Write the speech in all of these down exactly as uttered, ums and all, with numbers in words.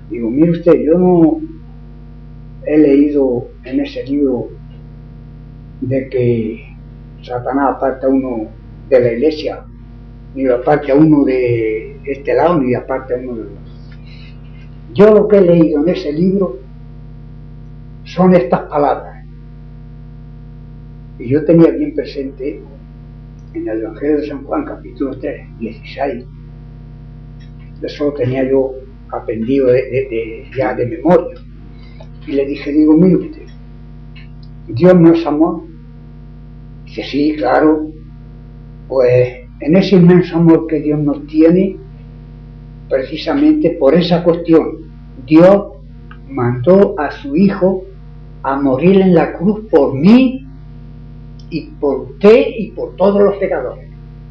Digo, mire usted, yo no he leído en ese libro de que Satanás aparta a uno de la iglesia, ni lo aparte a uno de este lado, ni aparte a uno de otro. Yo lo que he leído en ese libro son estas palabras. Y yo tenía bien presente en el Evangelio de San Juan, capítulo tres, dieciséis, eso lo tenía yo aprendido de, de, de, ya de memoria. Y le dije, digo, mire usted, Dios no es amor. Dice, sí, claro, pues en ese inmenso amor que Dios nos tiene, precisamente por esa cuestión, Dios mandó a su Hijo a morir en la cruz por mí y por usted y por todos los pecadores.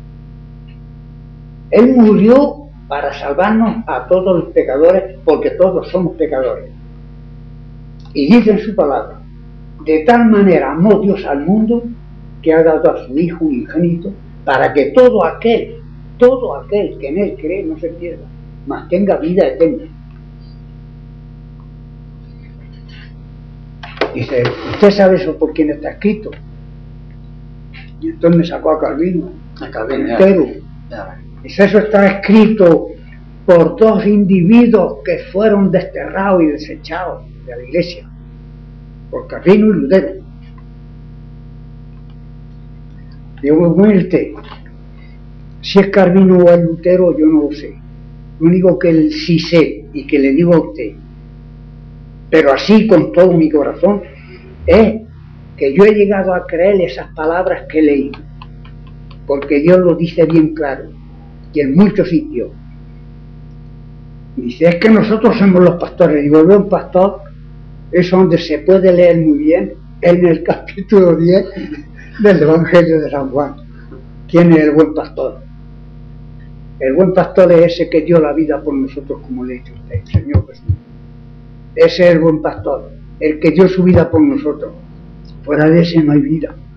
Él murió para salvarnos a todos los pecadores, porque todos somos pecadores. Y dice en su palabra, de tal manera amó Dios al mundo que ha dado a su Hijo unigénito, para que todo aquel, todo aquel que en Él cree no se pierda, mas tenga vida eterna. Dice, ¿usted sabe eso por quién está escrito? Y entonces me sacó a Calvino, a Calvino entero. Dice, eso está escrito por dos individuos que fueron desterrados y desechados de la iglesia, por Calvino y Lutero. Digo, mire usted, si es Calvino o es Lutero, yo no lo sé. Lo único que sí sé y que le digo a usted, pero así con todo mi corazón, es que yo he llegado a creer esas palabras que he leído, porque Dios lo dice bien claro, y en muchos sitios. Dice, es que nosotros somos los pastores. Digo, el buen pastor es donde se puede leer muy bien en el capítulo diez del Evangelio de San Juan. ¿Quién es el buen pastor? El buen pastor es ese que dio la vida por nosotros, como le he dicho a usted, Señor Jesús. Ese es el buen pastor, el que dio su vida por nosotros. Fuera de ese no hay vida.